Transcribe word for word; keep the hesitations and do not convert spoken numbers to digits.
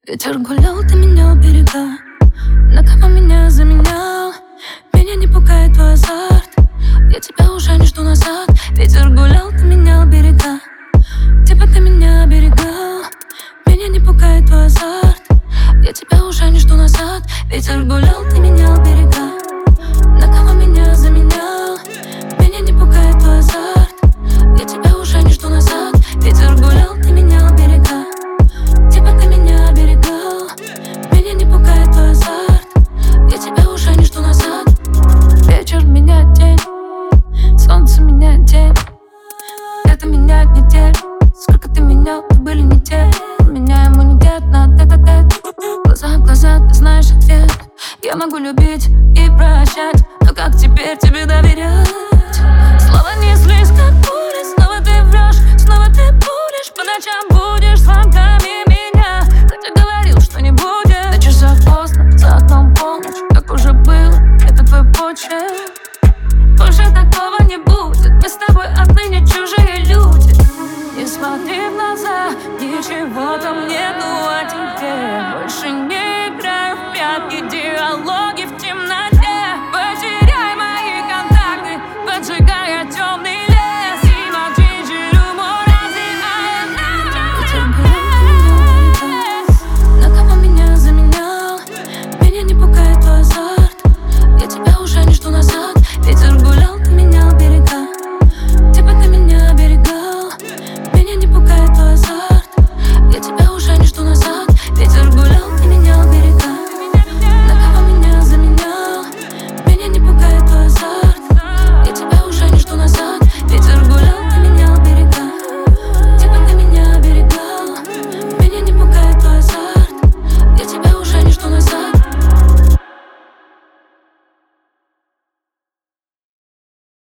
Ветер гулял, ты меня у берега. На кого меня заменял? Меня не пугает твой азарт. Я тебя уже не жду назад. Ветер гулял, ты менял берега. Типа ты меня оберегал. Меня не пугает твой азарт. Я тебя уже не жду назад. Ветер гулял, ты менял берега. На кого меня заменял? Меня не пугает твой азарт. Я тебя уже не жду назад. Ветер гулял, ты менял берега. Типа ты меня оберегал. Меня не пугает твой азарт. Я тебя уже не жду назад. Вечер меняет день, солнце меняет день. Это меняет неделю. Сколько ты менял, то были не те. Меня иммунитет на тет-а-тет. Глаза в глаза, ты знаешь ответ. Я могу любить и прощать, но как теперь тебе доверять?